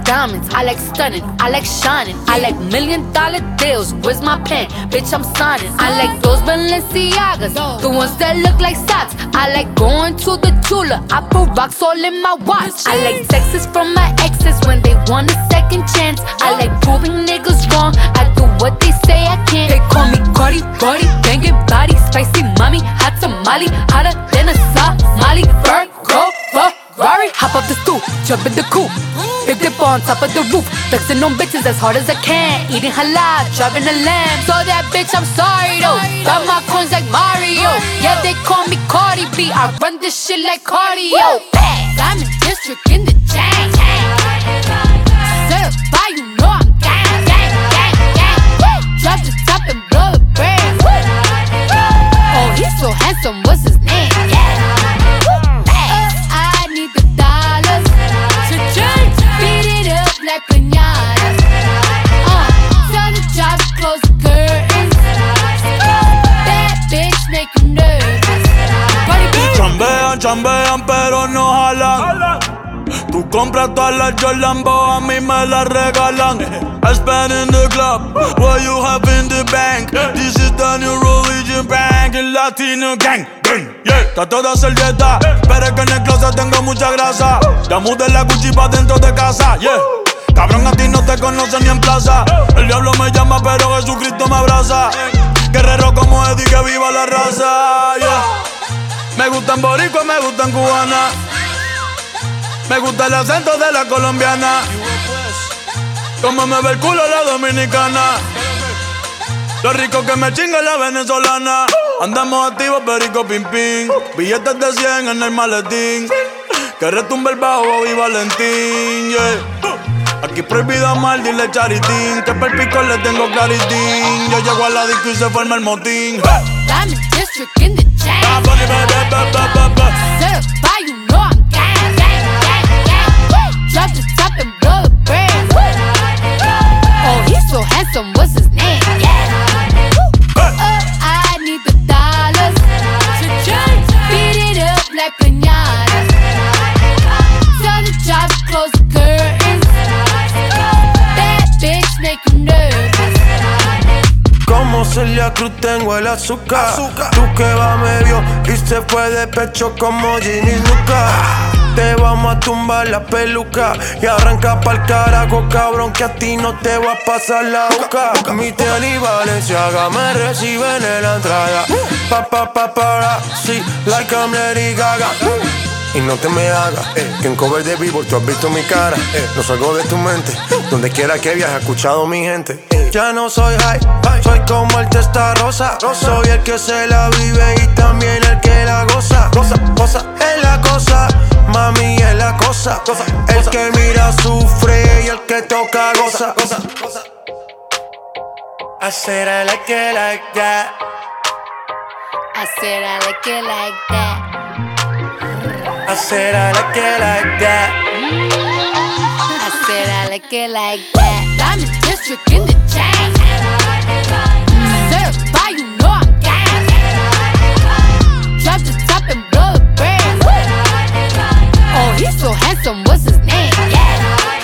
diamonds, I like stunning, I like shining, I like $1,000,000 deals. Where's my pen? Bitch, I'm signing. I like those Balenciagas, the ones that look like socks. I like going to the Tula, I put rocks all in my watch. I like texts from my exes when they want a second chance. I like proving niggas wrong, I do what they say I can't. They call me Cardi, Cardi, banging body, spicy mommy, hot tamale, hotter than a Somali. Virgo, Ferrari, hop up the stoop, jump in the coupe, big dip on top of the roof, flexing on bitches as hard as I can, eating halal, driving a lamb. So that bitch, I'm sorry though, got my coins like Mario. Yeah, they call me Cardi B, I run this shit like cardio. I'm in district in the chain. Certified, you know I'm gang, gang, gang, gang. Drop the top and blow the brand. Oh, he's so handsome, what's his name? I need the dollars to beat it up like piñatas. Tell the job to close the curtains. Bad bitch make you nervous. Chambean, chambean, pero no jalan. Tú compras todas las Jordan, a mí me las regalan. I spend in the club, what you have in the bank. This is the new religion bank, el Latino gang. Yeah, trato de hacer dieta, pero es que en el closet tengo mucha grasa. Ya mudé la Gucci pa' dentro de casa, yeah. Cabrón, a ti no te conocen ni en plaza. El diablo me llama, pero Jesucristo me abraza. Guerrero como Eddie, que viva la raza, yeah. Me gustan boricua, me gustan cubana. Me gusta el acento de la colombiana. Como me ve el culo la dominicana. Lo rico que me chinga la venezolana. Andamos activos, perico, pim, pim. Billetes de 100 en el maletín. Que retumbe el bajo y Valentín, yeah. Aquí prohibido amar, dile charitín. Que per pico le tengo claritín. Yo llego a la disco y se forma el motín. Diamond District in the chain. Certified, you know I'm gang, gang, gang, gang. Drop the top and blow the brand. Oh, he's so handsome, what's his name? I need the dollars to beat it up like piñatas. Tell the job to close the curtains. Bad bitch make you nervous. Como Celia Cruz tengo el azúcar. Tú que va medio y se fue de pecho como Ginny Luca. Te vamos a tumbar la peluca y arranca pa'l carajo, cabrón, que a ti no te va a pasar la boca. Mi tele y Valenciaga me reciben en la entrada. Para, sí, like I'm Lady Gaga. Y no te me hagas, que en cover de Billboard tú has visto mi cara. No salgo de tu mente, donde quiera que viajes, he escuchado mi gente. Ya no soy high, soy como el testa rosa. Soy el que se la vive y también el que la goza. Goza, es la cosa, mami es la cosa. El que mira sufre y el que toca goza. I said I like it like that. I said I like it like that. I said I like it like that. I said I like it like that. Diamond District in the chain. Certified, you know I'm gang. Drop the top and blow the brand. Oh, he's so handsome, what's his name? Yeah.